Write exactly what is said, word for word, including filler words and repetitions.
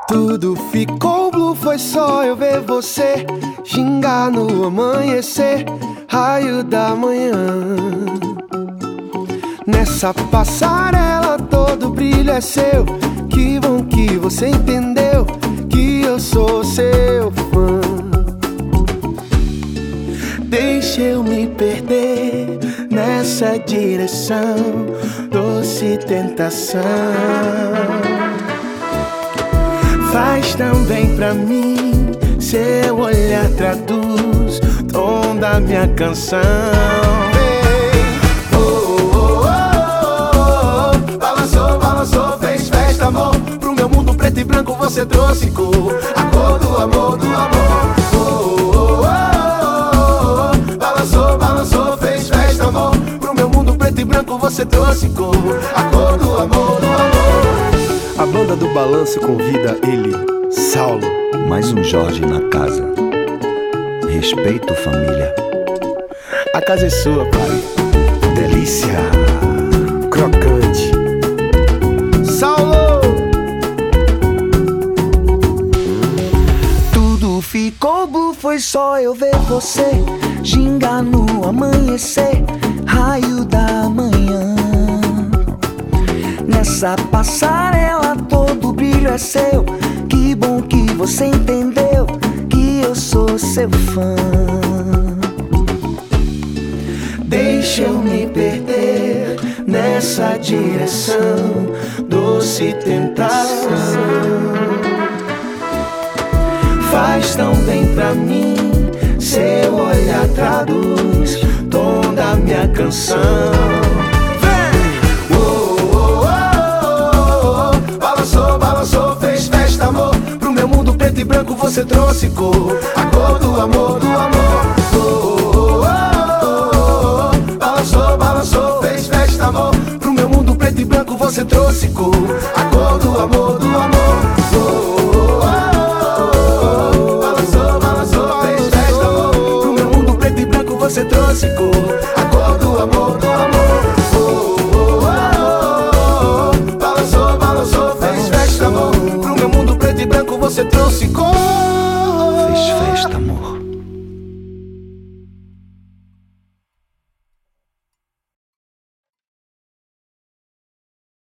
Tudo ficou blue, foi só eu ver você gingar no amanhecer, raio da manhã. Nessa passarela todo brilho é seu. Que bom que você entendeu que eu sou seu fã. Deixa eu me perder nessa direção, doce tentação. Faz tão bem pra mim, seu olhar traduz o tom da minha canção. Oh, oh, oh, oh, oh. Balançou, balançou, fez festa, amor. Pro meu mundo preto e branco você trouxe cor, a cor do amor, do amor. Oh, oh, oh, oh. Balançou, balançou, fez festa, amor. Pro meu mundo preto e branco você trouxe cor, a cor do amor, do amor. A banda do Balanço convida ele, Saulo. Mais um Jorge na casa. Respeito, família. A casa é sua, pai. Delícia. Crocante. Saulo! Tudo ficou blue, foi só eu ver você gingar no amanhecer, raio da manhã. Nessa passarela todo brilho é seu. Que bom que você entendeu que eu sou seu fã. Deixa eu me perder nessa direção, doce tentação. Faz tão bem pra mim, seu olhar traduz o tom da minha canção. Preto e branco você trouxe cor, a cor do amor, do amor. Oh, oh, oh, oh, oh. Balançou, balançou, fez festa, amor. Pro meu mundo preto e branco você trouxe cor, a cor do amor, do amor. Oh, oh, oh, oh. Balançou, balançou, fez festa, amor. Pro meu mundo preto e branco você trouxe cor, a cor do amor, do amor. Oh, oh, oh, oh. Balançou, balançou, fez festa, amor. Pro meu mundo preto e branco você trouxe cor.